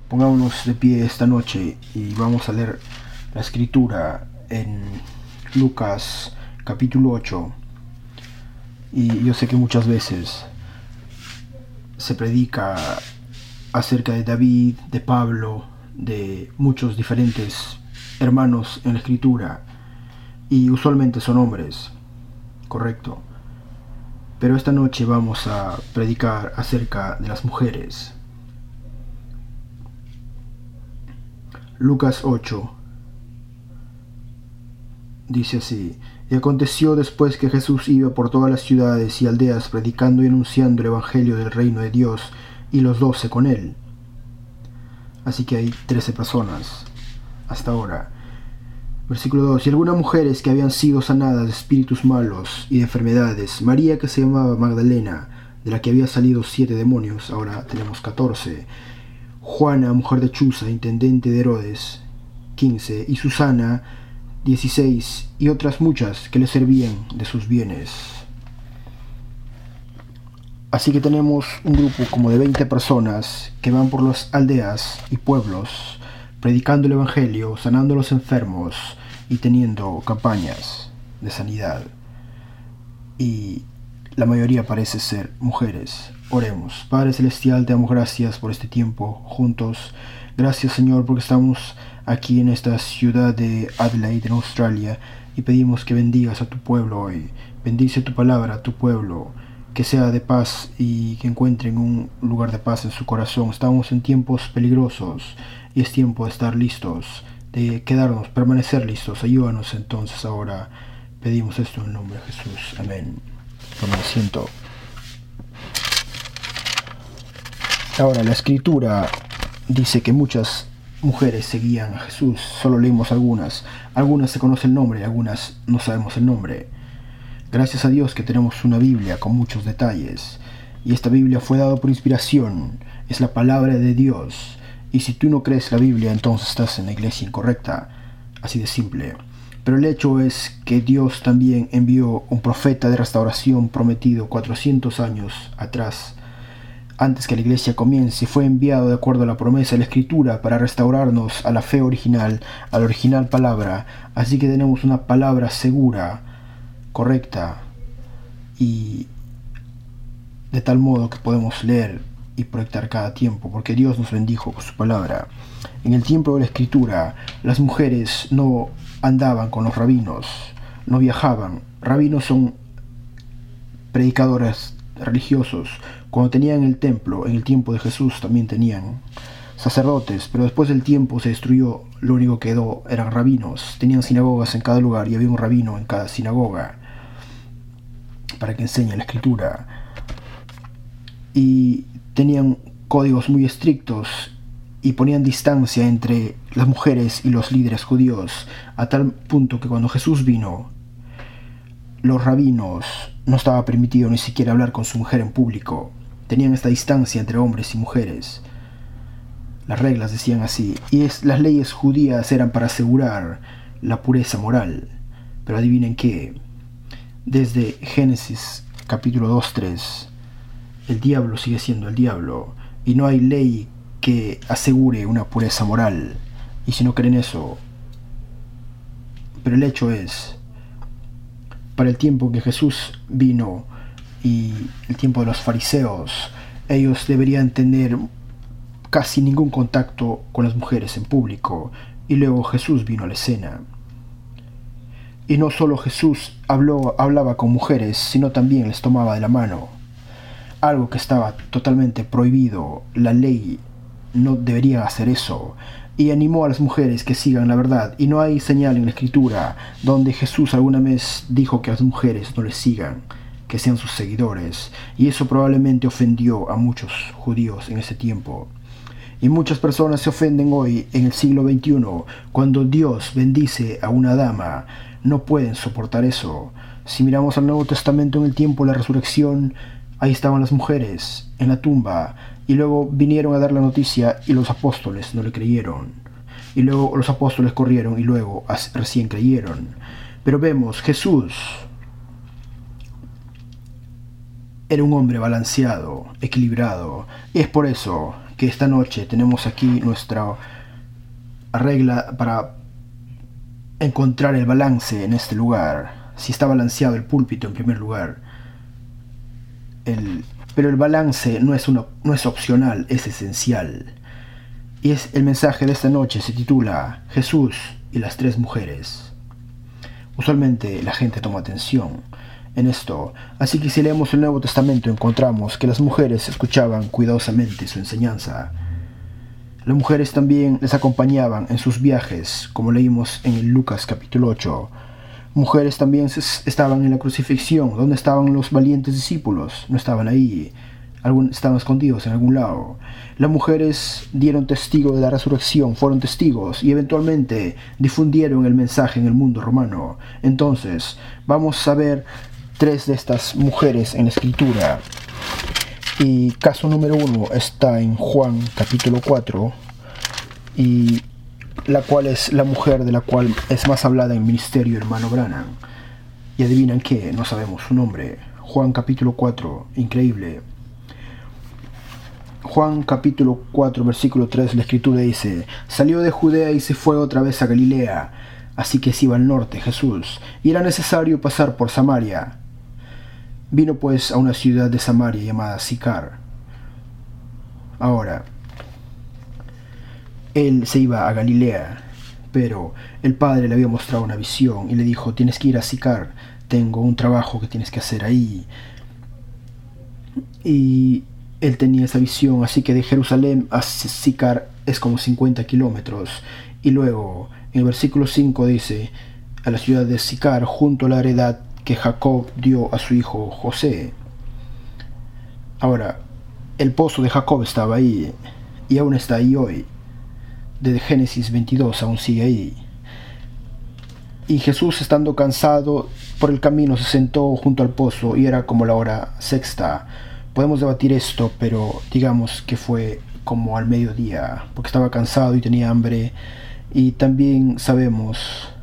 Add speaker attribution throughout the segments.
Speaker 1: Pongámonos de pie esta noche y vamos a leer la escritura en Lucas capítulo 8. Y yo sé que muchas veces se predica acerca de David, de Pablo, de muchos diferentes hermanos en la escritura, y usualmente son hombres, correcto. Pero esta noche vamos a predicar acerca de las mujeres. Lucas 8 dice así: Y aconteció después que Jesús iba por todas las ciudades y aldeas predicando y anunciando el evangelio del reino de Dios, y los 12 con él. Así que hay 13 personas hasta ahora. Versículo 2: Y algunas mujeres que habían sido sanadas de espíritus malos y de enfermedades, María, que se llamaba Magdalena, de la que había salido 7 demonios, ahora tenemos 14, Juana, mujer de Chuza, intendente de Herodes, 15, y Susana, 16, y otras muchas que le servían de sus bienes. Así que tenemos un grupo como de 20 personas que van por las aldeas y pueblos predicando el evangelio, sanando a los enfermos y teniendo campañas de sanidad. Y la mayoría parece ser mujeres. Oremos. Padre Celestial, te damos gracias por este tiempo juntos. Gracias, Señor, porque estamos aquí en esta ciudad de Adelaide, en Australia, y pedimos que bendigas a tu pueblo hoy. Bendice tu palabra a tu pueblo, que sea de paz y que encuentren un lugar de paz en su corazón. Estamos en tiempos peligrosos y es tiempo de estar listos, de quedarnos, permanecer listos. Ayúdanos entonces ahora. Pedimos esto en el nombre de Jesús. Amén. Toma asiento. Ahora, la escritura dice que muchas mujeres seguían a Jesús. Solo leímos algunas. Algunas se conoce el nombre, algunas no sabemos el nombre. Gracias a Dios que tenemos una Biblia con muchos detalles. Y esta Biblia fue dada por inspiración. Es la palabra de Dios. Y si tú no crees la Biblia, entonces estás en la iglesia incorrecta. Así de simple. Pero el hecho es que Dios también envió un profeta de restauración prometido 400 años atrás. Antes que la iglesia comience, fue enviado de acuerdo a la promesa de la Escritura para restaurarnos a la fe original, a la original palabra. Así que tenemos una palabra segura, correcta, y de tal modo que podemos leer y proyectar cada tiempo, porque Dios nos bendijo con su palabra. En el tiempo de la Escritura, las mujeres no andaban con los rabinos, no viajaban. Rabinos son predicadores religiosos. Cuando tenían el templo, en el tiempo de Jesús también tenían sacerdotes, pero después del tiempo se destruyó. Lo único que quedó eran rabinos. Tenían sinagogas en cada lugar y había un rabino en cada sinagoga para que enseñe la escritura. Y tenían códigos muy estrictos y ponían distancia entre las mujeres y los líderes judíos, a tal punto que cuando Jesús vino, los rabinos no estaba permitido ni siquiera hablar con su mujer en público. Tenían esta distancia entre hombres y mujeres. Las reglas decían así, y las leyes judías eran para asegurar la pureza moral. Pero adivinen qué, desde Génesis capítulo 2-3, el diablo sigue siendo el diablo, y no hay ley que asegure una pureza moral. Y si no creen eso, pero el hecho es, para el tiempo que Jesús vino y el tiempo de los fariseos, ellos deberían tener casi ningún contacto con las mujeres en público. Y luego Jesús vino a la escena. Y no solo Jesús hablaba con mujeres, sino también les tomaba de la mano. Algo que estaba totalmente prohibido. La ley no debería hacer eso. Y animó a las mujeres que sigan la verdad. Y no hay señal en la escritura donde Jesús alguna vez dijo que a las mujeres no les sigan, que sean sus seguidores. Y eso probablemente ofendió a muchos judíos en ese tiempo. Y muchas personas se ofenden hoy en el siglo XXI. Cuando Dios bendice a una dama, no pueden soportar eso. Si miramos al Nuevo Testamento, en el tiempo de la resurrección, ahí estaban las mujeres en la tumba. Y luego vinieron a dar la noticia y los apóstoles no le creyeron. Y luego los apóstoles corrieron y luego recién creyeron. Pero vemos, Jesús era un hombre balanceado, equilibrado. Y es por eso que esta noche tenemos aquí nuestra regla para encontrar el balance en este lugar. Si está balanceado el púlpito en primer lugar. Pero el balance no es opcional, es esencial. Y el mensaje de esta noche se titula Jesús y las tres mujeres. Usualmente la gente toma atención en esto, así que si leemos el Nuevo Testamento encontramos que las mujeres escuchaban cuidadosamente su enseñanza. Las mujeres también les acompañaban en sus viajes, como leímos en el Lucas capítulo 8. Mujeres también estaban en la crucifixión. ¿Dónde estaban los valientes discípulos? No estaban ahí. Estaban escondidos en algún lado. Las mujeres dieron testigo de la resurrección, fueron testigos y eventualmente difundieron el mensaje en el mundo romano. Entonces, vamos a ver 3 de estas mujeres en la Escritura. Y caso número 1 está en Juan capítulo 4, y la cual es la mujer de la cual es más hablada en el ministerio hermano Branham. Y adivinan qué, no sabemos su nombre. Juan capítulo 4, increíble. Juan capítulo 4 versículo 3, la escritura dice: salió de Judea y se fue otra vez a Galilea, así que se iba al norte Jesús, y era necesario pasar por Samaria. Vino pues a una ciudad de Samaria llamada Sicar. Ahora, él se iba a Galilea, pero el padre le había mostrado una visión y le dijo: tienes que ir a Sicar, tengo un trabajo que tienes que hacer ahí. Y él tenía esa visión, así que de Jerusalén a Sicar es como 50 kilómetros. Y luego, en el versículo 5 dice: a la ciudad de Sicar, junto a la heredad que Jacob dio a su hijo José. Ahora, el pozo de Jacob estaba ahí, y aún está ahí hoy. Desde Génesis 22 aún sigue ahí. Y Jesús, estando cansado por el camino, se sentó junto al pozo, y era como la hora sexta. Podemos debatir esto, pero digamos que fue como al mediodía, porque estaba cansado y tenía hambre. Y también sabemos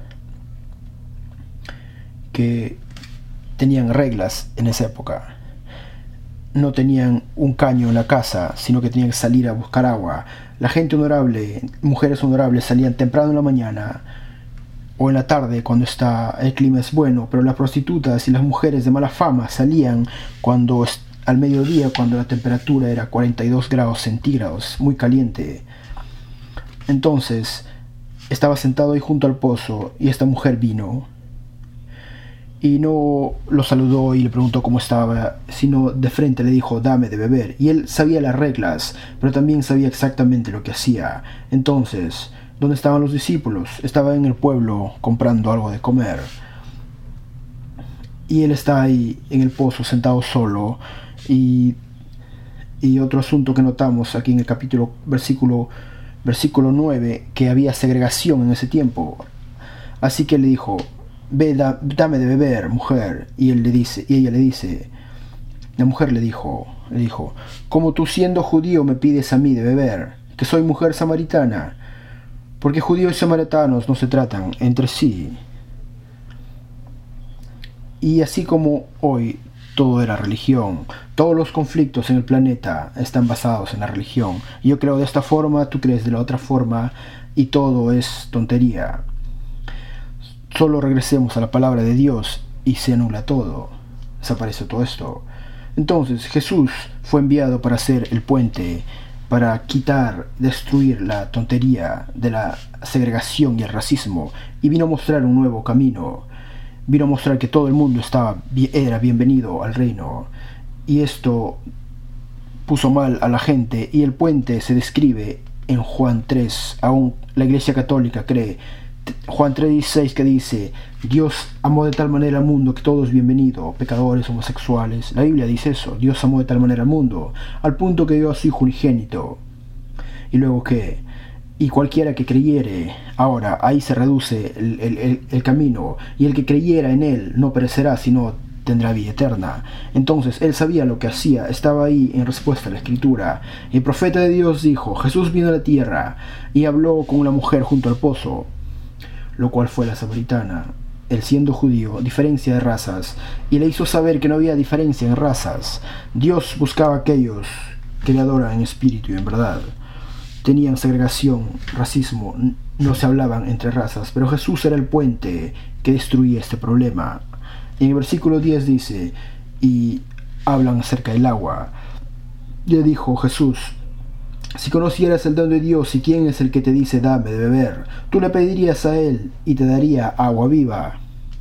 Speaker 1: que tenían reglas en esa época. No tenían un caño en la casa, sino que tenían que salir a buscar agua. La gente honorable, mujeres honorables, salían temprano en la mañana o en la tarde cuando el clima es bueno, pero las prostitutas y las mujeres de mala fama salían al mediodía, cuando la temperatura era 42 grados centígrados, muy caliente. Entonces, estaba sentado ahí junto al pozo, y esta mujer vino y no lo saludó y le preguntó cómo estaba, sino de frente le dijo: dame de beber. Y él sabía las reglas, pero también sabía exactamente lo que hacía. Entonces, ¿dónde estaban los discípulos? Estaban en el pueblo comprando algo de comer. Y él está ahí en el pozo sentado solo. Y otro asunto que notamos aquí en el capítulo, versículo 9, que había segregación en ese tiempo. Así que le dijo: ve, dame de beber, mujer. Y ella le dice, la mujer le dijo, ¿cómo tú, siendo judío, me pides a mí de beber, que soy mujer samaritana? Porque judíos y samaritanos no se tratan entre sí. Y así como hoy todo era religión, todos los conflictos en el planeta están basados en la religión. Yo creo de esta forma, tú crees de la otra forma, y todo es tontería. Solo regresemos a la palabra de Dios y se anula todo. Desaparece todo esto. Entonces Jesús fue enviado para hacer el puente, para destruir la tontería de la segregación y el racismo, y vino a mostrar un nuevo camino. Vino a mostrar que todo el mundo era bienvenido al reino. Y esto puso mal a la gente, y el puente se describe en Juan 3. Aún la Iglesia Católica cree. Juan 3:16, que dice: Dios amó de tal manera al mundo que todo es bienvenido, pecadores, homosexuales. La Biblia dice eso: Dios amó de tal manera al mundo, al punto que dio a su Hijo unigénito. Y luego ¿qué? Y cualquiera que creyere. Ahora, ahí se reduce el camino. Y el que creyera en él no perecerá, sino tendrá vida eterna. Entonces él sabía lo que hacía, estaba ahí en respuesta a la escritura. El profeta de Dios dijo: Jesús vino a la tierra y habló con una mujer junto al pozo, lo cual fue la samaritana. Él, siendo judío, diferencia de razas, y le hizo saber que no había diferencia en razas. Dios buscaba a aquellos que le adoran en espíritu y en verdad. Tenían segregación, racismo, no se hablaban entre razas, pero Jesús era el puente que destruía este problema. En el versículo 10 dice, y hablan acerca del agua. Le dijo Jesús, si conocieras el don de Dios y quién es el que te dice dame de beber, tú le pedirías a él y te daría agua viva.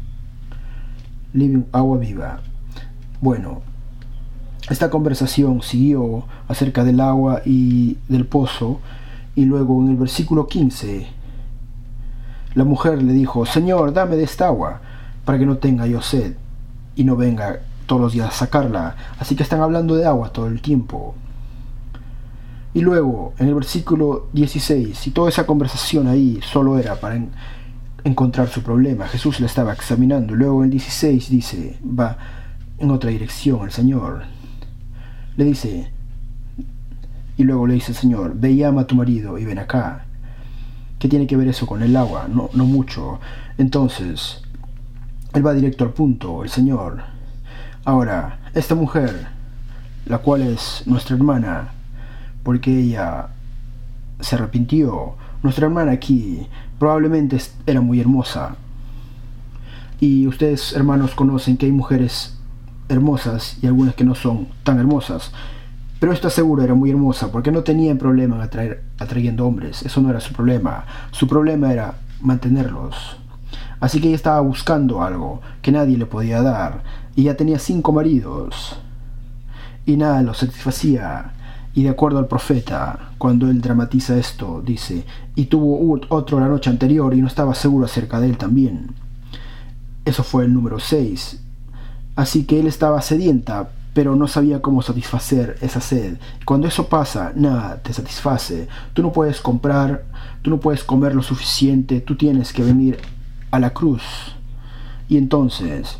Speaker 1: Agua viva. Bueno, esta conversación siguió acerca del agua y del pozo, y luego en el versículo 15 la mujer le dijo, Señor, dame de esta agua para que no tenga yo sed y no venga todos los días a sacarla. Así que están hablando de agua todo el tiempo. Y luego en el versículo 16, y toda esa conversación ahí solo era para encontrar su problema. Jesús la estaba examinando. Luego en el 16 dice, va en otra dirección el Señor. Le dice, y luego le dice el Señor, ve y llama a tu marido y ven acá. ¿Qué tiene que ver eso con el agua? No mucho. Entonces, él va directo al punto, el Señor. Ahora, esta mujer, la cual es nuestra hermana, porque ella se arrepintió, nuestra hermana aquí probablemente era muy hermosa. Y ustedes, hermanos, conocen que hay mujeres hermosas y algunas que no son tan hermosas. Pero esta seguro era muy hermosa porque no tenía problema en atrayendo hombres. Eso no era su problema. Su problema era mantenerlos. Así que ella estaba buscando algo que nadie le podía dar. Y ya tenía 5 maridos. Y nada lo satisfacía. Y de acuerdo al profeta, cuando él dramatiza esto, dice, y tuvo otro la noche anterior y no estaba seguro acerca de él también. Eso fue el número 6. Así que él estaba sedienta, pero no sabía cómo satisfacer esa sed. Cuando eso pasa, nada te satisface. Tú no puedes comprar, tú no puedes comer lo suficiente, tú tienes que venir a la cruz. Y entonces,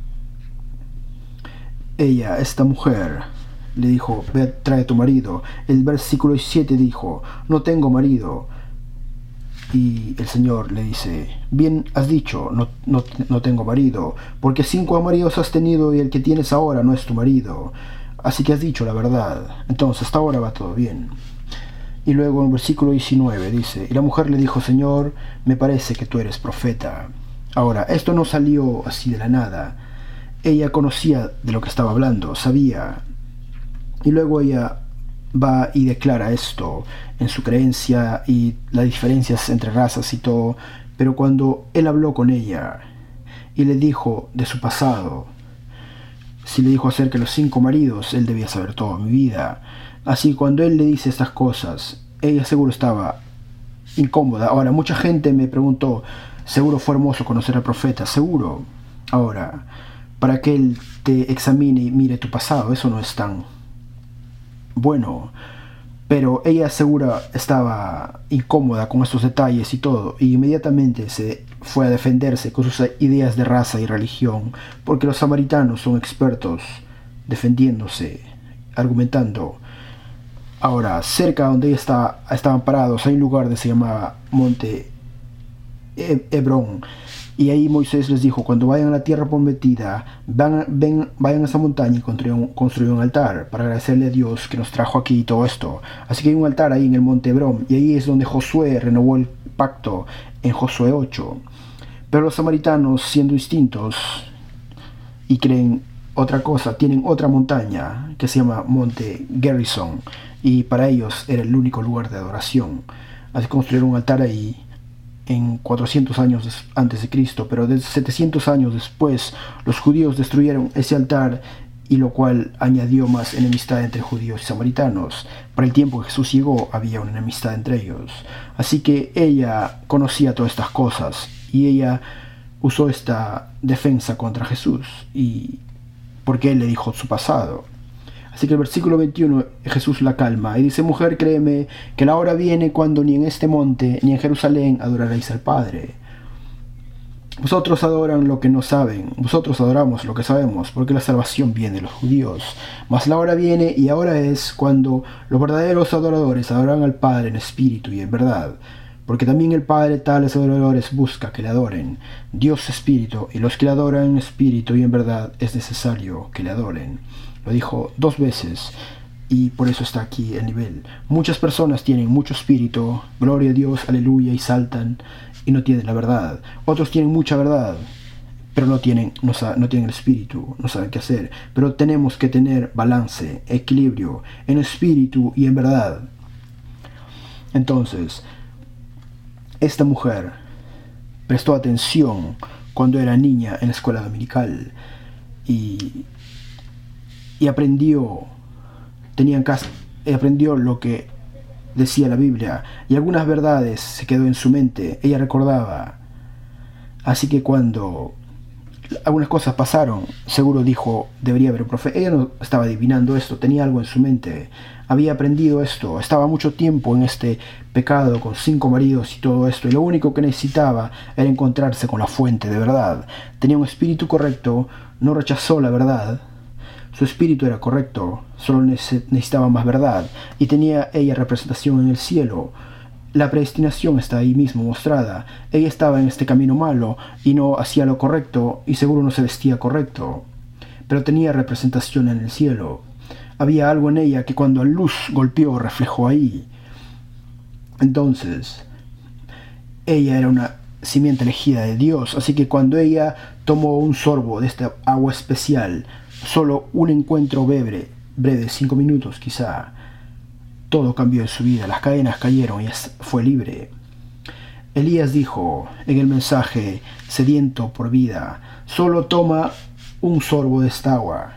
Speaker 1: esta mujer, le dijo, ve, trae a tu marido. El versículo 17 dijo, no tengo marido. Y el Señor le dice, bien has dicho, no tengo marido, porque 5 maridos has tenido y el que tienes ahora no es tu marido. Así que has dicho la verdad. Entonces, hasta ahora va todo bien. Y luego en el versículo 19 dice, y la mujer le dijo, Señor, me parece que tú eres profeta. Ahora, esto no salió así de la nada. Ella conocía de lo que estaba hablando, sabía. Y luego ella va y declara esto en su creencia y las diferencias entre razas y todo. Pero cuando él habló con ella y le dijo de su pasado, si le dijo acerca de los 5 maridos, él debía saber toda mi vida. Así cuando él le dice estas cosas, ella seguro estaba incómoda. Ahora, mucha gente me preguntó, seguro fue hermoso conocer al profeta, seguro. Ahora, para que él te examine y mire tu pasado, eso no es tan bueno. Pero ella segura estaba incómoda con estos detalles y todo, y inmediatamente se fue a defenderse con sus ideas de raza y religión, porque los samaritanos son expertos defendiéndose, argumentando. Ahora, cerca donde ella estaban parados, hay un lugar que se llamaba Monte Hebrón. Y ahí Moisés les dijo, cuando vayan a la tierra prometida, vayan a esa montaña y construyan un altar para agradecerle a Dios que nos trajo aquí y todo esto. Así que hay un altar ahí en el monte Hebrón, y ahí es donde Josué renovó el pacto en Josué 8. Pero los samaritanos, siendo distintos y creen otra cosa, tienen otra montaña que se llama Monte Gerizim, y para ellos era el único lugar de adoración. Así que construyeron un altar ahí en 400 años antes de Cristo, pero de 700 años después los judíos destruyeron ese altar, y lo cual añadió más enemistad entre judíos y samaritanos. Para el tiempo que Jesús llegó había una enemistad entre ellos. Así que ella conocía todas estas cosas y ella usó esta defensa contra Jesús, y porque él le dijo su pasado. Así que el versículo 21 Jesús la calma y dice, mujer, créeme que la hora viene cuando ni en este monte ni en Jerusalén adoraréis al Padre. Vosotros adoran lo que no saben, vosotros adoramos lo que sabemos, porque la salvación viene de los judíos. Mas la hora viene, y ahora es, cuando los verdaderos adoradores adoran al Padre en espíritu y en verdad, porque también el Padre tales adoradores busca que le adoren. Dios es espíritu, y los que le adoran en espíritu y en verdad es necesario que le adoren. Lo dijo 2 veces. y por eso está aquí el nivel. Muchas personas tienen mucho espíritu, gloria a Dios, aleluya, y saltan y no tienen la verdad. Otros tienen mucha verdad, pero no tienen el espíritu, no saben qué hacer. Pero tenemos que tener balance, equilibrio en espíritu y en verdad. Entonces, esta mujer prestó atención cuando era niña en la escuela dominical y aprendió aprendió lo que decía la Biblia, y algunas verdades se quedó en su mente, ella recordaba. Así que cuando algunas cosas pasaron, seguro dijo, debería haber un profeta. Ella no estaba adivinando esto, tenía algo en su mente, había aprendido esto, estaba mucho tiempo en este pecado con 5 maridos y todo esto, y lo único que necesitaba era encontrarse con la fuente de verdad. Tenía un espíritu correcto, no rechazó la verdad. Su espíritu era correcto, solo necesitaba más verdad, y tenía ella representación en el cielo. La predestinación está ahí mismo mostrada. Ella estaba en este camino malo y no hacía lo correcto, y seguro no se vestía correcto, pero tenía representación en el cielo. Había algo en ella que cuando la luz golpeó reflejó ahí. Entonces, ella era una simiente elegida de Dios, así que cuando ella tomó un sorbo de esta agua especial, solo un encuentro breve, 5 minutos quizá, todo cambió en su vida, las cadenas cayeron y fue libre. Elías dijo en el mensaje sediento por vida, solo toma un sorbo de esta agua.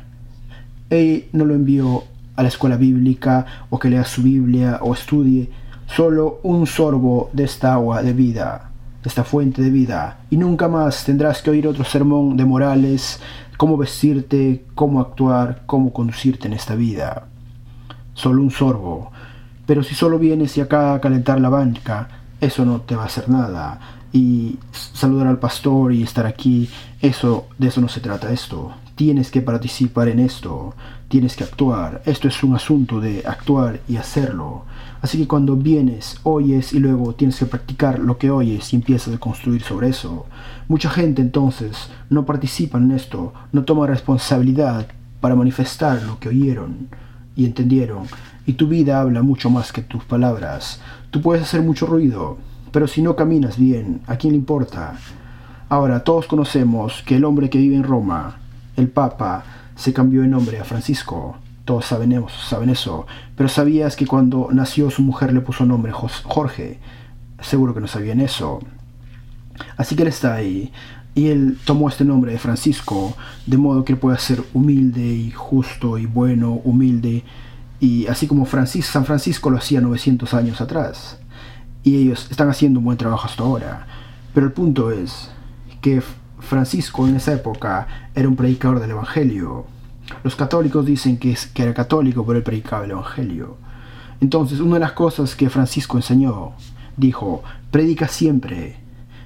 Speaker 1: Él no lo envió a la escuela bíblica o que lea su Biblia o estudie, solo un sorbo de esta agua de vida, de esta fuente de vida, y nunca más tendrás que oír otro sermón de morales, cómo vestirte, cómo actuar, cómo conducirte en esta vida. Solo un sorbo. Pero si solo vienes y acá a calentar la banca, eso no te va a hacer nada. Y saludar al pastor y estar aquí, de eso no se trata esto. Tienes que participar en esto, tienes que actuar. Esto es un asunto de actuar y hacerlo. Así que cuando vienes, oyes y luego tienes que practicar lo que oyes y empiezas a construir sobre eso. Mucha gente entonces no participa en esto, no toma responsabilidad para manifestar lo que oyeron y entendieron. Y tu vida habla mucho más que tus palabras. Tú puedes hacer mucho ruido, pero si no caminas bien, ¿a quién le importa? Ahora, todos conocemos que el hombre que vive en Roma, el Papa, se cambió de nombre a Francisco. Todos saben eso. Pero ¿sabías que cuando nació su mujer le puso nombre Jorge? Seguro que no sabían eso. Así que él está ahí. Y él tomó este nombre de Francisco, de modo que él pueda ser humilde y justo y bueno, humilde. Y así como San Francisco lo hacía 900 años atrás. Y ellos están haciendo un buen trabajo hasta ahora. Pero el punto es que Francisco en esa época era un predicador del Evangelio. Los católicos dicen que era católico, pero él predicaba el Evangelio. Entonces, una de las cosas que Francisco enseñó, dijo, predica siempre,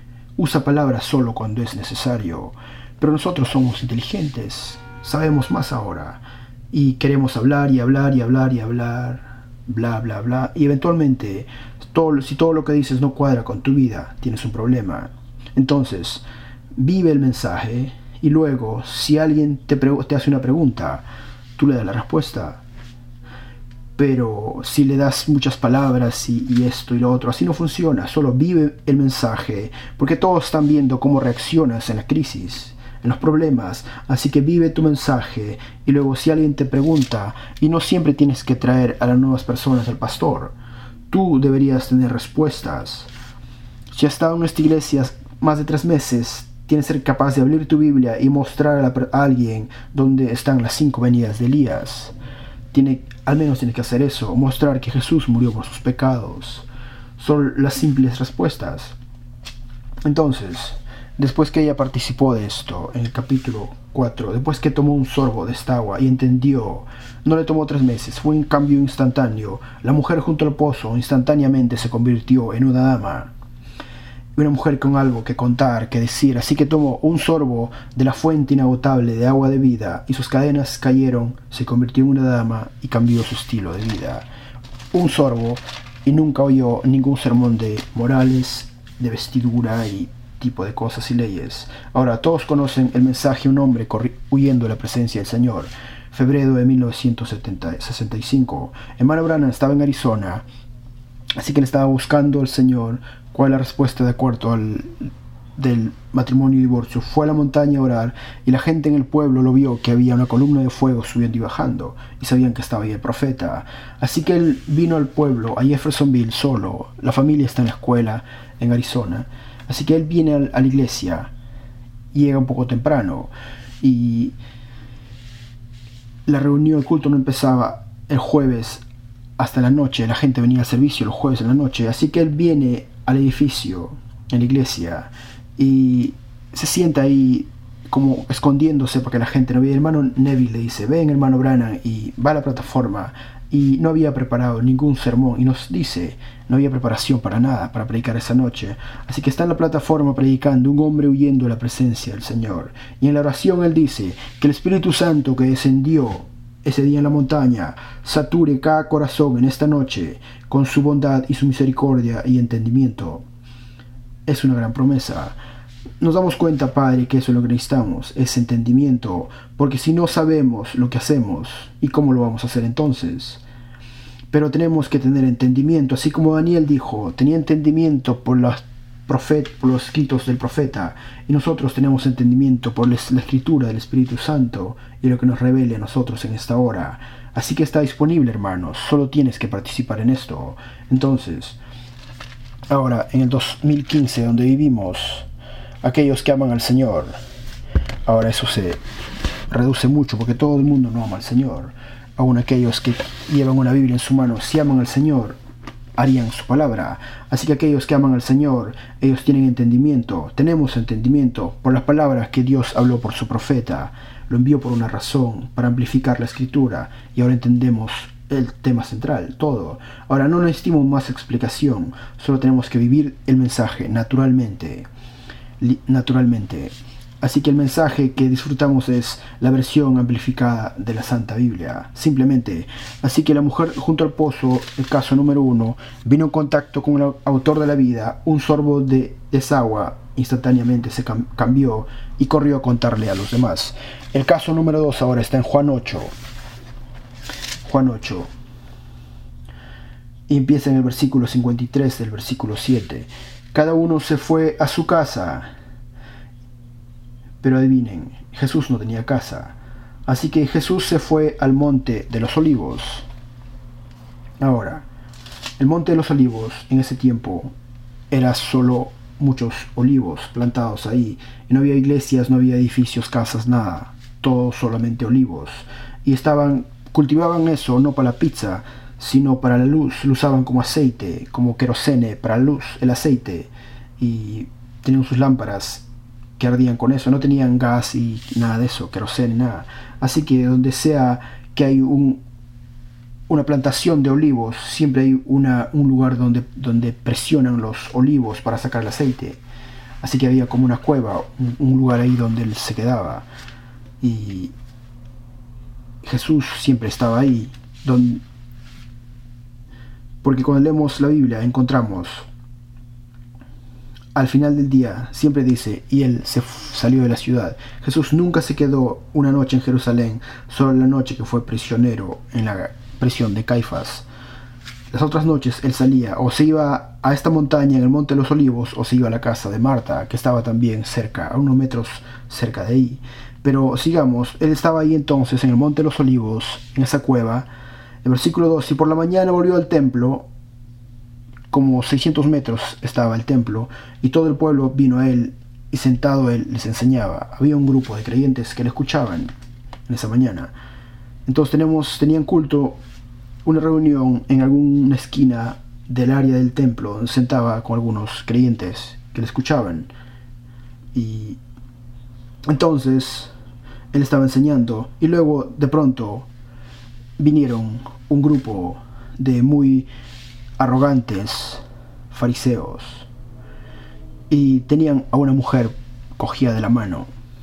Speaker 1: usa palabras solo cuando es necesario. Pero nosotros somos inteligentes, sabemos más ahora, y queremos hablar y hablar y hablar y hablar, bla bla bla, y eventualmente si todo lo que dices no cuadra con tu vida, tienes un problema. Entonces, vive el mensaje y luego si alguien te hace una pregunta, tú le das la respuesta. Pero si le das muchas palabras y esto y lo otro, así no funciona. Solo vive el mensaje, porque todos están viendo cómo reaccionas en la crisis, en los problemas. Así que vive tu mensaje y luego si alguien te pregunta, y no siempre tienes que traer a las nuevas personas al pastor, tú deberías tener respuestas. Si has estado en nuestra iglesia más de 3 meses, tienes que ser capaz de abrir tu Biblia y mostrar a alguien dónde están las 5 venidas de Elías. Al menos tienes que hacer eso, mostrar que Jesús murió por sus pecados. Son las simples respuestas. Entonces, después que ella participó de esto, en el capítulo 4, después que tomó un sorbo de esta agua y entendió, no le tomó 3 meses, fue un cambio instantáneo. La mujer junto al pozo instantáneamente se convirtió en una dama. Una mujer con algo que contar, que decir. Así que tomó un sorbo de la fuente inagotable de agua de vida y sus cadenas cayeron, se convirtió en una dama y cambió su estilo de vida. Un sorbo y nunca oyó ningún sermón de morales, de vestidura y tipo de cosas y leyes. Ahora todos conocen el mensaje, un hombre huyendo de la presencia del Señor. febrero de 1965. Hermano Branham estaba en Arizona, así que él estaba buscando al Señor cuál es la respuesta de acuerdo del matrimonio y divorcio. Fue a la montaña a orar y la gente en el pueblo lo vio que había una columna de fuego subiendo y bajando y sabían que estaba ahí el profeta. Así que él vino al pueblo, a Jeffersonville, solo. La familia está en la escuela en Arizona, así que él viene a la iglesia, llega un poco temprano y la reunión, el culto no empezaba el jueves hasta la noche. La gente venía al servicio los jueves en la noche, así que él viene al edificio en la iglesia y se sienta ahí como escondiéndose porque la gente no veía. El hermano Neville le dice: ven, hermano Branham, y va a la plataforma, y no había preparado ningún sermón y nos dice no había preparación para nada para predicar esa noche. Así que está en la plataforma predicando un hombre huyendo de la presencia del Señor, y en la oración él dice que el Espíritu Santo que descendió ese día en la montaña sature cada corazón en esta noche con su bondad y su misericordia y entendimiento. Es una gran promesa. Nos damos cuenta, Padre, que eso es lo que necesitamos, es entendimiento, porque si no sabemos lo que hacemos, ¿y cómo lo vamos a hacer entonces? Pero tenemos que tener entendimiento, así como Daniel dijo, tenía entendimiento por los escritos del profeta, y nosotros tenemos entendimiento por la escritura del Espíritu Santo y lo que nos revele a nosotros en esta hora. Así que está disponible, hermanos, solo tienes que participar en esto. Entonces, ahora, en el 2015, donde vivimos, aquellos que aman al Señor, ahora eso se reduce mucho porque todo el mundo no ama al Señor. Aún aquellos que llevan una Biblia en su mano, si aman al Señor, harían su palabra. Así que aquellos que aman al Señor, ellos tienen entendimiento. Tenemos entendimiento por las palabras que Dios habló por su profeta. Lo envió por una razón, para amplificar la escritura, y ahora entendemos el tema central, todo. Ahora no necesitamos más explicación, solo tenemos que vivir el mensaje naturalmente. Así que el mensaje que disfrutamos es la versión amplificada de la Santa Biblia, simplemente. Así que la mujer junto al pozo, el caso número 1, vino en contacto con el autor de la vida. Un sorbo de esa agua instantáneamente se cambió y corrió a contarle a los demás. El caso número 2 ahora está en Juan 8. Juan 8. Y empieza en el versículo 53 del versículo 7. Cada uno se fue a su casa. Pero adivinen, Jesús no tenía casa. Así que Jesús se fue al monte de los olivos. Ahora, el monte de los olivos en ese tiempo era solo muchos olivos plantados ahí. Y no había iglesias, no había edificios, casas, nada. Todo solamente olivos. Y cultivaban eso no para la pizza, sino para la luz. Lo usaban como aceite, como querosene para la luz, el aceite. Y tenían sus lámparas que ardían con eso, no tenían gas y nada de eso, querosene, nada. Así que donde sea que hay una plantación de olivos, siempre hay un lugar donde presionan los olivos para sacar el aceite. Así que había como una cueva, un lugar ahí donde él se quedaba. Y Jesús siempre estaba ahí, porque cuando leemos la Biblia encontramos al final del día, siempre dice, y él se salió de la ciudad. Jesús nunca se quedó una noche en Jerusalén, solo la noche que fue prisionero en la prisión de Caifás. Las otras noches él salía, o se iba a esta montaña en el Monte de los Olivos, o se iba a la casa de Marta, que estaba también cerca, a unos metros cerca de ahí. Pero sigamos, él estaba ahí entonces en el Monte de los Olivos, en esa cueva. El versículo 2, y por la mañana volvió al templo. Como 600 metros estaba el templo, y todo el pueblo vino a él, y sentado él les enseñaba. Había un grupo de creyentes que le escuchaban en esa mañana. Entonces tenían culto, una reunión en alguna esquina del área del templo, donde sentaba con algunos creyentes que le escuchaban. Y entonces él estaba enseñando, y luego de pronto vinieron un grupo de muy arrogantes fariseos y tenían a una mujer cogida de la mano,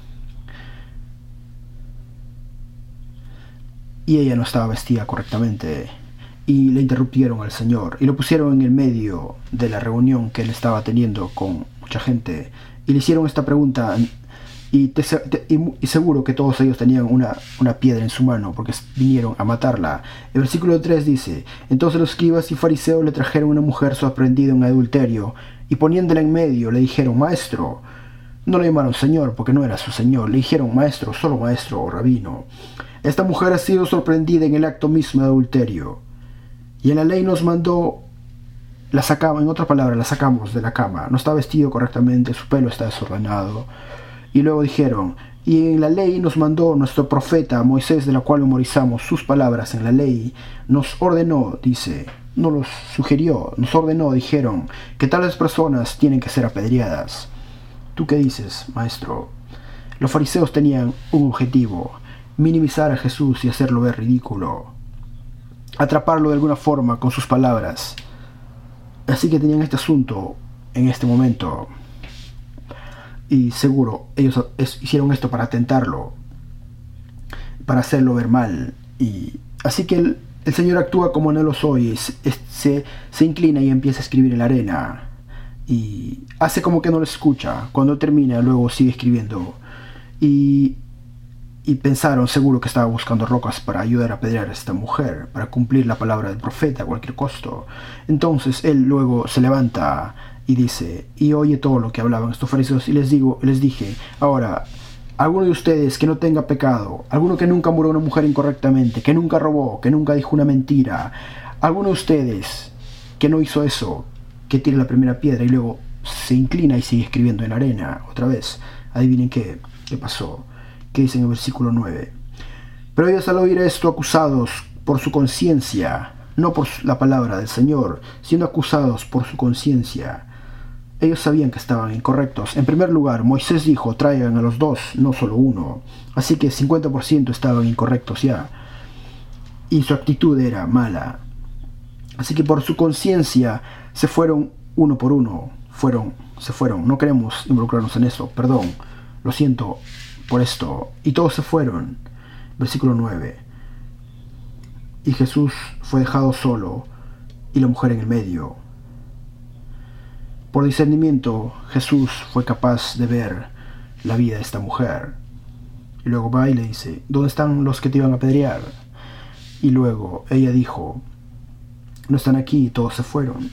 Speaker 1: y ella no estaba vestida correctamente, y le interrumpieron al Señor y lo pusieron en el medio de la reunión que él estaba teniendo con mucha gente, y le hicieron esta pregunta, y seguro que todos ellos tenían una piedra en su mano, porque vinieron a matarla. El versículo 3 dice: entonces los escribas y fariseos le trajeron una mujer sorprendida en adulterio, y poniéndola en medio le dijeron: maestro. No le llamaron señor, porque no era su señor. Le dijeron maestro, solo maestro o rabino. Esta mujer ha sido sorprendida en el acto mismo de adulterio, y en la ley nos mandó, la sacamos, en otras palabras, la sacamos de la cama. No está vestido correctamente, su pelo está desordenado. Y luego dijeron: y en la ley nos mandó nuestro profeta Moisés, de la cual memorizamos sus palabras en la ley, nos ordenó, dice, no los sugirió, nos ordenó, dijeron, que tales personas tienen que ser apedreadas. ¿Tú qué dices, maestro? Los fariseos tenían un objetivo: minimizar a Jesús y hacerlo ver ridículo, atraparlo de alguna forma con sus palabras. Así que tenían este asunto en este momento, y seguro ellos hicieron esto para tentarlo, para hacerlo ver mal. Y así que el Señor actúa como no lo soy, se inclina y empieza a escribir en la arena, y hace como que no lo escucha. Cuando termina, luego sigue escribiendo, y pensaron seguro que estaba buscando rocas para ayudar a apedrear a esta mujer, para cumplir la palabra del profeta a cualquier costo. Entonces él luego se levanta y dice, y oye todo lo que hablaban estos fariseos, y les dije, ahora, alguno de ustedes que no tenga pecado, alguno que nunca murió a una mujer incorrectamente, que nunca robó, que nunca dijo una mentira, alguno de ustedes que no hizo eso, que tire la primera piedra. Y luego se inclina y sigue escribiendo en la arena otra vez. Adivinen qué pasó. ¿Qué dice en el versículo 9? Pero ellos, al oír esto, acusados por su conciencia, no por la palabra del Señor, siendo acusados por su conciencia, ellos sabían que estaban incorrectos. En primer lugar, Moisés dijo: traigan a los dos, no solo uno. Así que 50% estaban incorrectos ya, y su actitud era mala. Así que por su conciencia se fueron uno por uno. Se fueron. No queremos involucrarnos en eso. Perdón. Lo siento por esto. Y todos se fueron. Versículo 9. Y Jesús fue dejado solo, y la mujer en el medio. Por discernimiento, Jesús fue capaz de ver la vida de esta mujer. Y luego va y le dice: ¿dónde están los que te iban a apedrear? Y luego ella dijo: no están aquí, todos se fueron.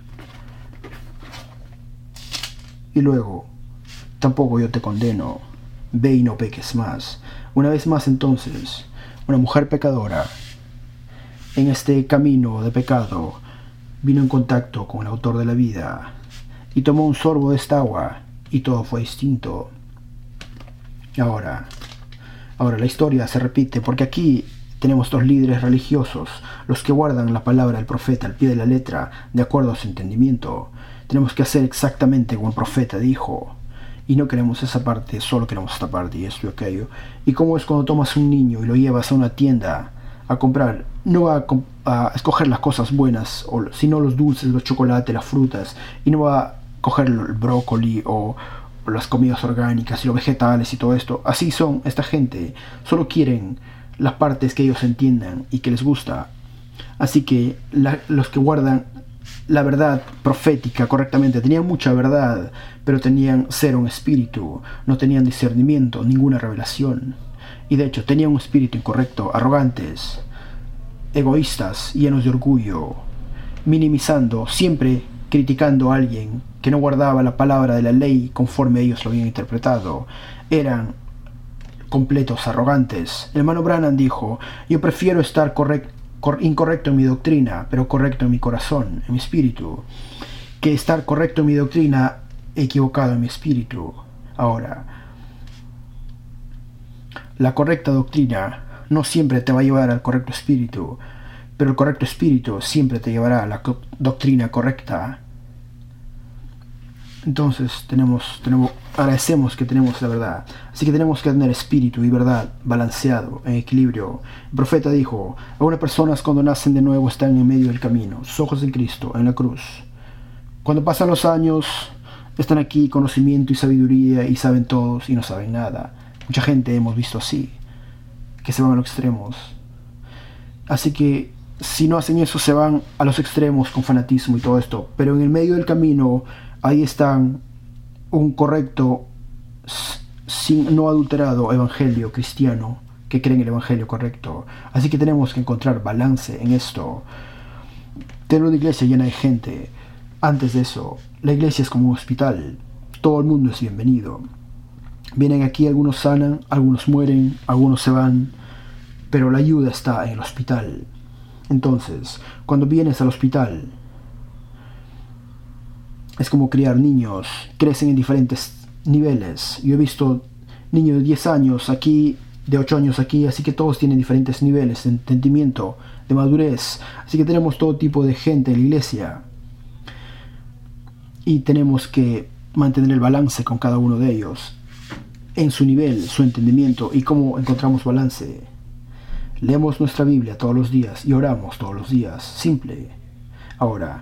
Speaker 1: Y luego: tampoco yo te condeno, ve y no peques más. Una vez más, entonces, una mujer pecadora en este camino de pecado vino en contacto con el autor de la vida y tomó un sorbo de esta agua, y todo fue distinto. Ahora la historia se repite, porque aquí tenemos dos líderes religiosos, los que guardan la palabra del profeta al pie de la letra, de acuerdo a su entendimiento. Tenemos que hacer exactamente como el profeta dijo, y no queremos esa parte, solo queremos esta parte y esto y aquello. Y como es cuando tomas un niño y lo llevas a una tienda a comprar, no va a escoger las cosas buenas, sino los dulces, los chocolates, las frutas, y no va a coger el brócoli o las comidas orgánicas y los vegetales y todo esto. Así son esta gente, solo quieren las partes que ellos entiendan y que les gusta. Así que los que guardan la verdad profética correctamente tenían mucha verdad, pero tenían cero en espíritu, no tenían discernimiento, ninguna revelación, y de hecho tenían un espíritu incorrecto, arrogantes, egoístas, llenos de orgullo, minimizando, siempre criticando a alguien que no guardaba la palabra de la ley conforme ellos lo habían interpretado. Eran completos arrogantes. El hermano Branham dijo: yo prefiero estar incorrecto en mi doctrina, pero correcto en mi corazón, en mi espíritu, que estar correcto en mi doctrina, equivocado en mi espíritu. Ahora, la correcta doctrina no siempre te va a llevar al correcto espíritu, pero el correcto espíritu siempre te llevará a la doctrina correcta. Entonces agradecemos que tenemos la verdad. Así que tenemos que tener espíritu y verdad balanceado, en equilibrio. El profeta dijo: algunas personas cuando nacen de nuevo están en medio del camino, sus ojos en Cristo, en la cruz. Cuando pasan los años, están aquí conocimiento y sabiduría y saben todos y no saben nada. Mucha gente hemos visto así, que se van a los extremos. Así que si no hacen eso, se van a los extremos con fanatismo y todo esto. Pero en el medio del camino, ahí están un correcto sin no adulterado evangelio cristiano que cree en el evangelio correcto. Así que tenemos que encontrar balance en esto. Tener una iglesia llena de gente. Antes de eso, la iglesia es como un hospital. Todo el mundo es bienvenido. Vienen aquí, algunos sanan, algunos mueren, algunos se van, pero la ayuda está en el hospital. Entonces, cuando vienes al hospital, es como criar niños. Crecen en diferentes niveles. Yo he visto niños de 10 años aquí, de 8 años aquí, así que todos tienen diferentes niveles de entendimiento, de madurez. Así que tenemos todo tipo de gente en la iglesia. Y tenemos que mantener el balance con cada uno de ellos, en su nivel, su entendimiento. ¿Y cómo encontramos balance? Leemos nuestra Biblia todos los días y oramos todos los días. Simple. Ahora,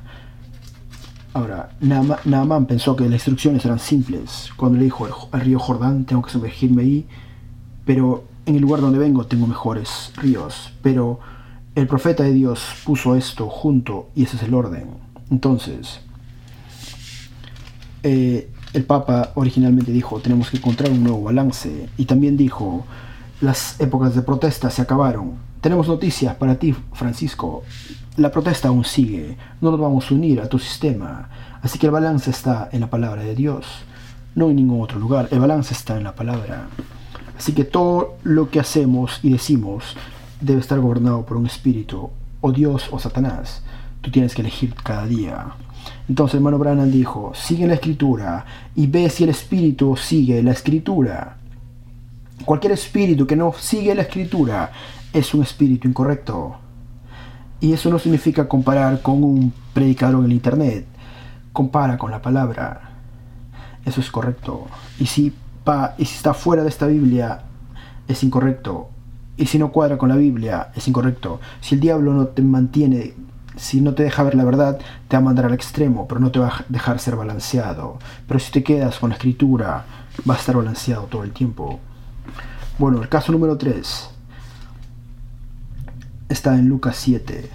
Speaker 1: Naamán pensó que las instrucciones eran simples. Cuando le dijo al río Jordán, tengo que sumergirme ahí, pero en el lugar donde vengo tengo mejores ríos. Pero el profeta de Dios puso esto junto y ese es el orden. Entonces, el Papa originalmente dijo, tenemos que encontrar un nuevo balance. Y también dijo, las épocas de protesta se acabaron. Tenemos noticias para ti, Francisco. La protesta aún sigue. No nos vamos a unir a tu sistema. Así que el balance está en la palabra de Dios, no en ningún otro lugar. El balance está en la palabra. Así que todo lo que hacemos y decimos debe estar gobernado por un espíritu, o Dios o Satanás. Tú tienes que elegir cada día. Entonces, hermano Branham dijo, sigue la escritura y ve si el espíritu sigue la escritura. Cualquier espíritu que no sigue la escritura es un espíritu incorrecto. Y eso no significa comparar con un predicador en el internet. Compara con la palabra. Eso es correcto. Y si está fuera de esta Biblia, es incorrecto. Y si no cuadra con la Biblia, es incorrecto. Si el diablo no te mantiene, si no te deja ver la verdad, te va a mandar al extremo, pero no te va a dejar ser balanceado. Pero si te quedas con la escritura, va a estar balanceado todo el tiempo. Bueno, el caso número 3 está en Lucas 7,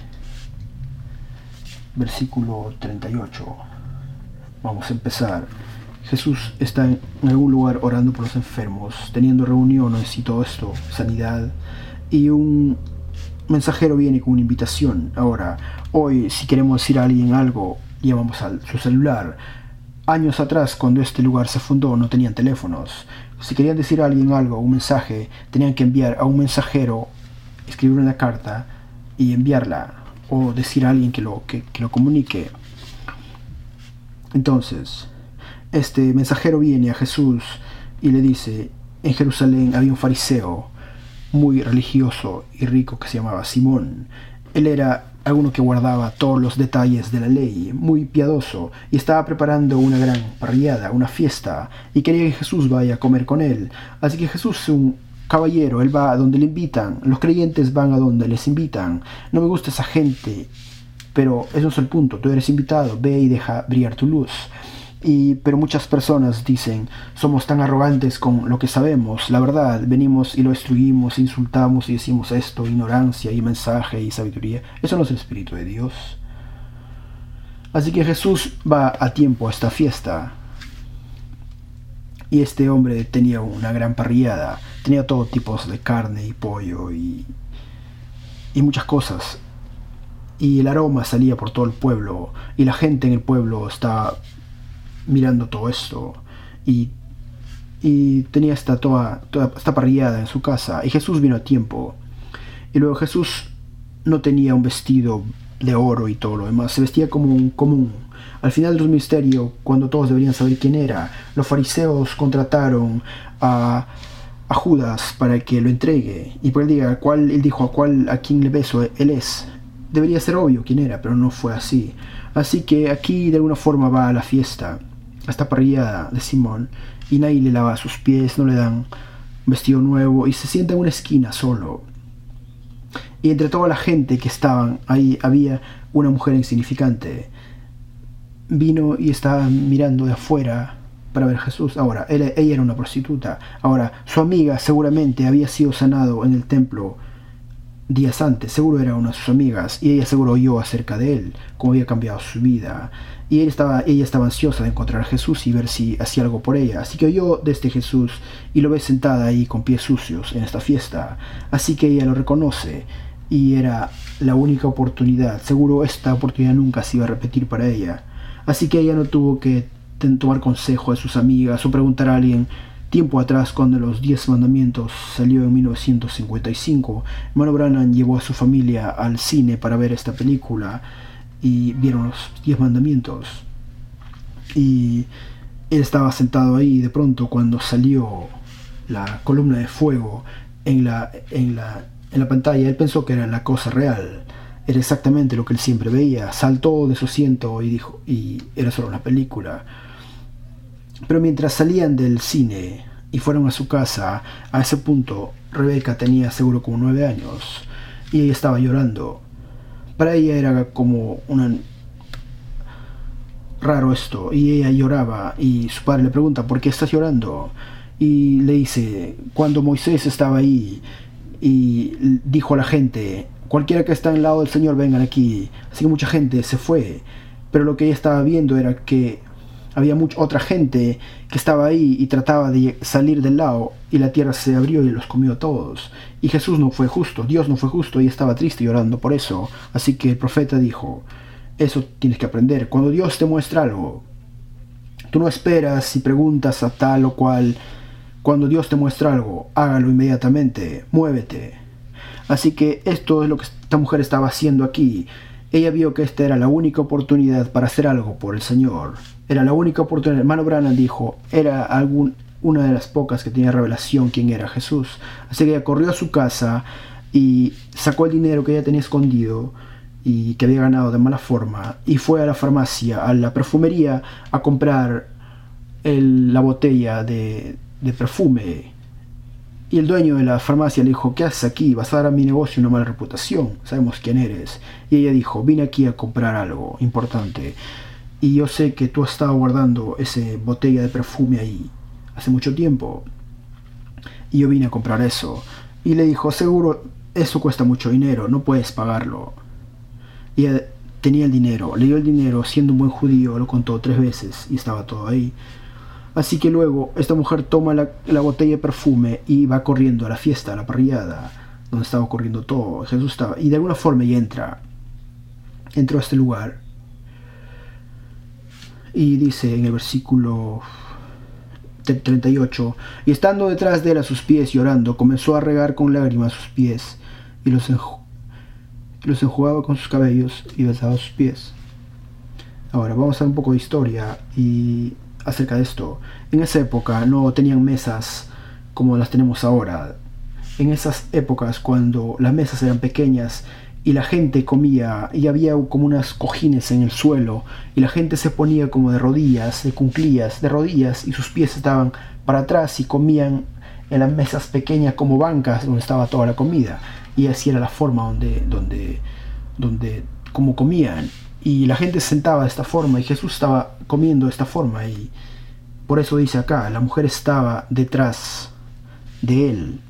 Speaker 1: versículo 38. Vamos a empezar. Jesús está en algún lugar orando por los enfermos, teniendo reuniones y todo esto, sanidad, y un mensajero viene con una invitación. Ahora, hoy si queremos decir a alguien algo, llamamos a su celular. Años atrás, cuando este lugar se fundó, no tenían teléfonos. Si querían decir a alguien algo, un mensaje, tenían que enviar a un mensajero, escribir una carta y enviarla, o decir a alguien que lo comunique. Entonces, este mensajero viene a Jesús y le dice, en Jerusalén había un fariseo muy religioso y rico que se llamaba Simón. Él era alguno que guardaba todos los detalles de la ley, muy piadoso, y estaba preparando una gran parrillada, una fiesta, y quería que Jesús vaya a comer con él. Así que Jesús es un caballero, él va a donde le invitan, los creyentes van a donde les invitan. No me gusta esa gente, pero eso no es el punto, tú eres invitado, ve y deja brillar tu luz. Pero muchas personas dicen, somos tan arrogantes con lo que sabemos, la verdad, venimos y lo destruimos, insultamos y decimos esto, ignorancia y mensaje y sabiduría. Eso no es el Espíritu de Dios. Así que Jesús va a tiempo a esta fiesta. Y este hombre tenía una gran parrillada, tenía todo tipo de carne y pollo y muchas cosas. Y el aroma salía por todo el pueblo, y la gente en el pueblo estaba mirando todo esto, y tenía toda esta parrillada en su casa, y Jesús vino a tiempo. Y luego Jesús no tenía un vestido de oro y todo lo demás, se vestía como un común. Al final del ministerio, cuando todos deberían saber quién era, los fariseos contrataron a Judas para que lo entregue, y por él diga, él dijo, a quién le beso, él es. Debería ser obvio quién era, pero no fue así. Así que aquí de alguna forma va a la fiesta, a esta parrillada de Simón, y nadie le lava sus pies, no le dan un vestido nuevo, y se sienta en una esquina solo. Y entre toda la gente que estaban ahí había una mujer insignificante. Vino y estaba mirando de afuera para ver a Jesús. Ahora, ella era una prostituta. Ahora, su amiga seguramente había sido sanado en el templo días antes. Seguro era una de sus amigas y ella seguro oyó acerca de él, cómo había cambiado su vida. Y ella estaba ansiosa de encontrar a Jesús y ver si hacía algo por ella. Así que oyó de este Jesús y lo ve sentada ahí con pies sucios en esta fiesta. Así que ella lo reconoce y era la única oportunidad. Seguro esta oportunidad nunca se iba a repetir para ella. Así que ella no tuvo que tomar consejo de sus amigas o preguntar a alguien. Tiempo atrás, cuando los 10 mandamientos salió en 1955, hermano Branham llevó a su familia al cine para ver esta película y vieron los 10 mandamientos. Y él estaba sentado ahí y de pronto cuando salió la columna de fuego en la pantalla, él pensó que era la cosa real. Era exactamente lo que él siempre veía. Saltó de su asiento y dijo, y era solo una película. Pero mientras salían del cine y fueron a su casa, a ese punto Rebeca tenía seguro como 9 años y ella estaba llorando. Para ella era como raro esto, y ella lloraba y su padre le pregunta, ¿por qué estás llorando? Y le dice, cuando Moisés estaba ahí y dijo a la gente, cualquiera que está al lado del Señor vengan aquí. Así que mucha gente se fue, pero lo que ella estaba viendo era que había otra gente que estaba ahí y trataba de salir del lago y la tierra se abrió y los comió a todos. Y Jesús no fue justo, Dios no fue justo y estaba triste llorando por eso. Así que el profeta dijo, eso tienes que aprender. Cuando Dios te muestra algo, tú no esperas y preguntas a tal o cual. Cuando Dios te muestra algo, hágalo inmediatamente, muévete. Así que esto es lo que esta mujer estaba haciendo aquí. Ella vio que esta era la única oportunidad para hacer algo por el Señor. Era la única oportunidad. El hermano Branham dijo, era una de las pocas que tenía revelación quién era Jesús. Así que ella corrió a su casa y sacó el dinero que ella tenía escondido y que había ganado de mala forma y fue a la farmacia, a la perfumería, a comprar la botella de perfume. Y el dueño de la farmacia le dijo, ¿qué haces aquí? Vas a dar a mi negocio una mala reputación. Sabemos quién eres. Y ella dijo, vine aquí a comprar algo importante. Y yo sé que tú has estado guardando esa botella de perfume ahí hace mucho tiempo. Y yo vine a comprar eso. Y le dijo, seguro eso cuesta mucho dinero, no puedes pagarlo. Y ella tenía el dinero, le dio el dinero, siendo un buen judío, lo contó 3 veces y estaba todo ahí. Así que luego esta mujer toma la botella de perfume y va corriendo a la fiesta, a la parrillada, donde estaba ocurriendo todo. Jesús estaba, y de alguna forma ella entró a este lugar. Y dice en el versículo 38, y estando detrás de él a sus pies llorando, comenzó a regar con lágrimas sus pies y los enjugaba con sus cabellos y besaba sus pies. Ahora vamos a ver un poco de historia y acerca de esto. En esa época no tenían mesas como las tenemos ahora. En esas épocas, cuando las mesas eran pequeñas y la gente comía y había como unas cojines en el suelo y la gente se ponía como de rodillas, de cuclillas, de rodillas, y sus pies estaban para atrás y comían en las mesas pequeñas como bancas donde estaba toda la comida. Y así era la forma donde como comían. Y la gente se sentaba de esta forma y Jesús estaba comiendo de esta forma, y por eso dice acá, la mujer estaba detrás de él.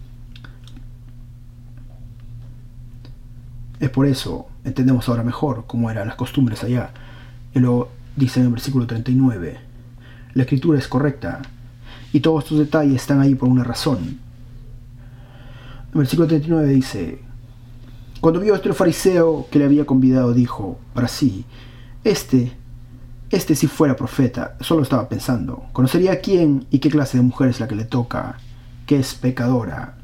Speaker 1: Es por eso, entendemos ahora mejor cómo eran las costumbres allá. Él lo dice en el versículo 39. La escritura es correcta y todos estos detalles están ahí por una razón. El versículo 39 dice, cuando vio esto el fariseo que le había convidado, dijo para sí, este si fuera profeta. Solo estaba pensando, conocería a quién y qué clase de mujer es la que le toca, que es pecadora.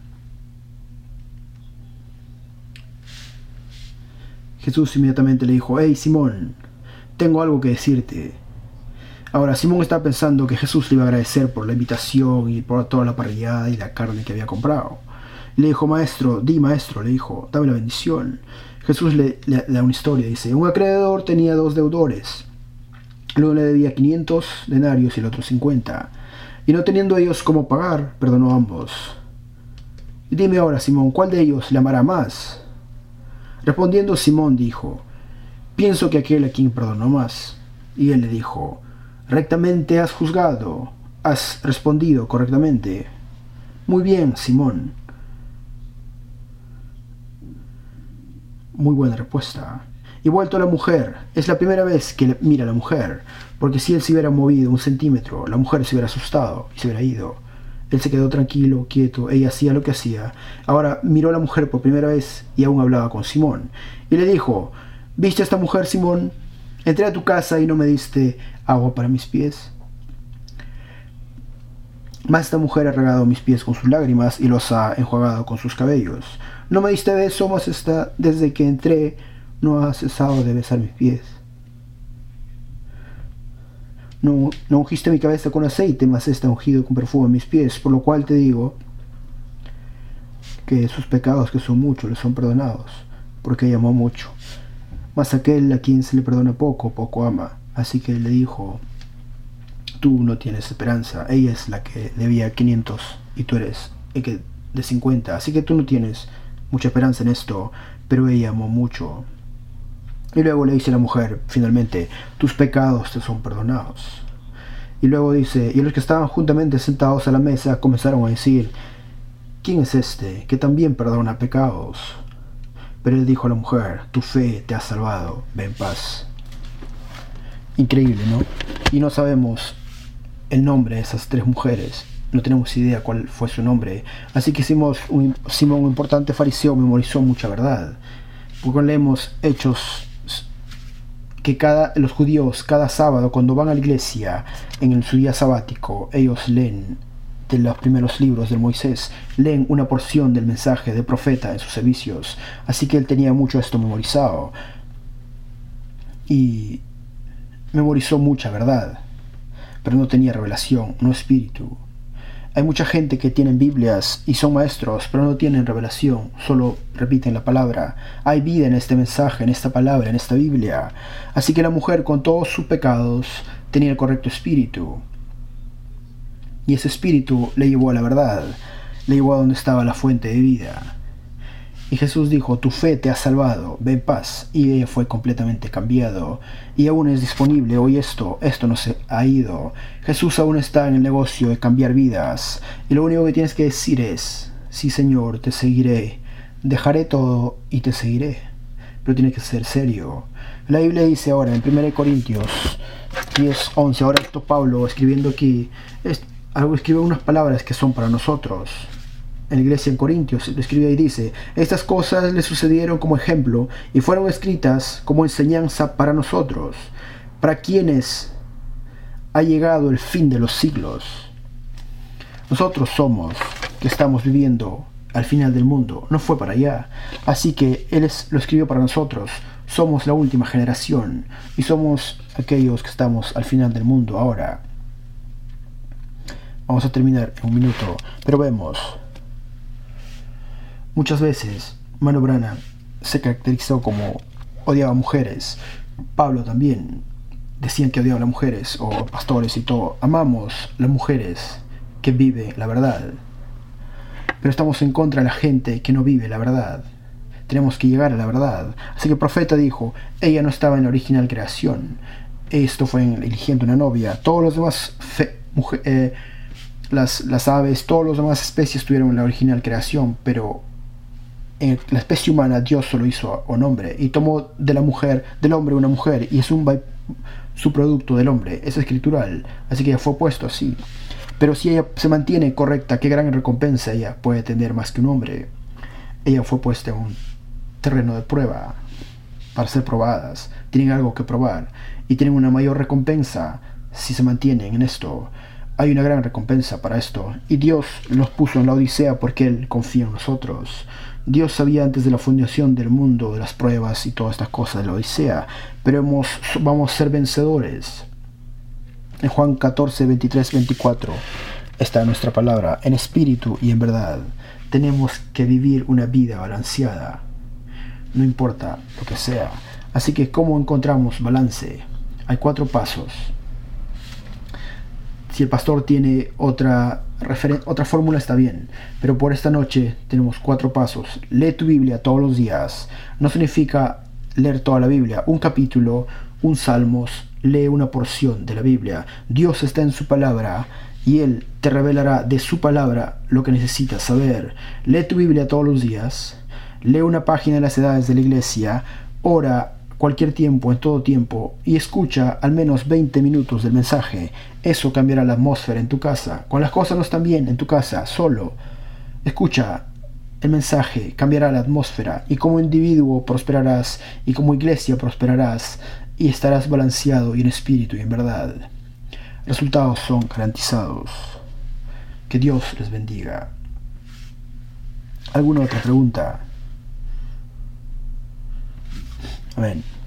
Speaker 1: Jesús inmediatamente le dijo, hey Simón, tengo algo que decirte. Ahora Simón estaba pensando que Jesús le iba a agradecer por la invitación y por toda la parrillada y la carne que había comprado. Le dijo, maestro, le dijo, dame la bendición. Jesús le da una historia, dice, un acreedor tenía 2 deudores. El uno le debía 500 denarios y el otro 50. Y no teniendo ellos cómo pagar, perdonó a ambos. Y dime ahora, Simón, ¿cuál de ellos le amará más? Respondiendo Simón dijo, pienso que aquel a quien perdonó más. Y él le dijo, rectamente has juzgado, has respondido correctamente. Muy bien, Simón. muy buena respuesta. Y vuelto a la mujer, es la primera vez que mira a la mujer, porque si él se hubiera movido 1 centímetro, la mujer se hubiera asustado y se hubiera ido. Él se quedó tranquilo, quieto, ella hacía lo que hacía. Ahora miró a la mujer por primera vez y aún hablaba con Simón. Y le dijo, ¿viste a esta mujer, Simón? Entré a tu casa y no me diste agua para mis pies. Mas esta mujer ha regado mis pies con sus lágrimas y los ha enjuagado con sus cabellos. No me diste beso, mas desde que entré no ha cesado de besar mis pies. No ungiste mi cabeza con aceite, mas está ungido con perfume mis pies, por lo cual te digo que sus pecados, que son muchos, le son perdonados, porque ella amó mucho. Mas aquel a quien se le perdona poco, poco ama. Así que él le dijo, tú no tienes esperanza. Ella es la que debía 500 y tú eres el que de 50. Así que tú no tienes mucha esperanza en esto, pero ella amó mucho. Y luego le dice a la mujer, finalmente, tus pecados te son perdonados. Y luego dice, y los que estaban juntamente sentados a la mesa comenzaron a decir, ¿quién es este que también perdona pecados? Pero él dijo a la mujer, tu fe te ha salvado, ve en paz. Increíble, ¿no? Y no sabemos el nombre de esas 3 mujeres. No tenemos idea cuál fue su nombre. Así que Simón, un importante fariseo, memorizó mucha verdad. Porque leemos Hechos que los judíos cada sábado cuando van a la iglesia en su día sabático, ellos leen de los primeros libros de Moisés, leen una porción del mensaje del profeta en sus servicios. Así que él tenía mucho esto memorizado y memorizó mucha verdad, pero no tenía revelación, no espíritu. Hay mucha gente que tienen Biblias y son maestros, pero no tienen revelación, solo repiten la palabra. Hay vida en este mensaje, en esta palabra, en esta Biblia. Así que la mujer con todos sus pecados tenía el correcto espíritu. Y ese espíritu le llevó a la verdad, le llevó a donde estaba la fuente de vida. Y Jesús dijo, tu fe te ha salvado, ve en paz. Y ella fue completamente cambiado. Y aún es disponible hoy esto no se ha ido. Jesús aún está en el negocio de cambiar vidas. Y lo único que tienes que decir es, sí Señor, te seguiré. Dejaré todo y te seguiré. Pero tiene que ser serio. La Biblia dice ahora en 1 Corintios 10:11, ahora esto Pablo escribiendo aquí, escribe unas palabras que son para nosotros. En la iglesia en Corintios lo escribe y dice, estas cosas le sucedieron como ejemplo y fueron escritas como enseñanza para nosotros, para quienes ha llegado el fin de los siglos. Nosotros somos que estamos viviendo al final del mundo, no fue para allá. Así que Él lo escribió para nosotros. Somos la última generación y somos aquellos que estamos al final del mundo ahora. Vamos a terminar en un minuto, pero vemos. Muchas veces, Mano Branham se caracterizó como odiaba mujeres. Pablo también. Decían que odiaba a las mujeres, o pastores y todo. Amamos las mujeres que viven la verdad. Pero estamos en contra de la gente que no vive la verdad. Tenemos que llegar a la verdad. Así que el profeta dijo, ella no estaba en la original creación. Esto fue eligiendo una novia. Todos los demás las aves, todas las demás especies tuvieron en la original creación, pero en la especie humana Dios solo hizo un hombre y tomó del hombre una mujer y es un subproducto del hombre. Es escritural, así que ella fue puesto así. Pero si ella se mantiene correcta, qué gran recompensa ella puede tener más que un hombre. Ella fue puesta en un terreno de prueba para ser probadas. Tienen algo que probar y tienen una mayor recompensa si se mantienen en esto. Hay una gran recompensa para esto y Dios los puso en la Odisea porque Él confía en nosotros. Dios sabía antes de la fundación del mundo de las pruebas y todas estas cosas de la Odisea, pero vamos a ser vencedores. En Juan 14, 23, 24 está nuestra palabra, en espíritu y en verdad. Tenemos que vivir una vida balanceada, no importa lo que sea. Así que, ¿cómo encontramos balance? Hay 4 pasos. Si el pastor tiene otra fórmula está bien, pero por esta noche tenemos 4 pasos. Lee tu Biblia todos los días. No significa leer toda la Biblia, un capítulo, un salmos, lee una porción de la Biblia. Dios está en su palabra y Él te revelará de su palabra lo que necesitas saber. Lee tu Biblia todos los días. lee una página de las edades de la iglesia, ora cualquier tiempo, en todo tiempo, y escucha al menos 20 minutos del mensaje. Eso cambiará la atmósfera en tu casa. Cuando las cosas no están bien en tu casa, solo escucha el mensaje, cambiará la atmósfera, y como individuo prosperarás, y como iglesia prosperarás, y estarás balanceado y en espíritu y en verdad. Resultados son garantizados. Que Dios les bendiga. ¿Alguna otra pregunta? Amén.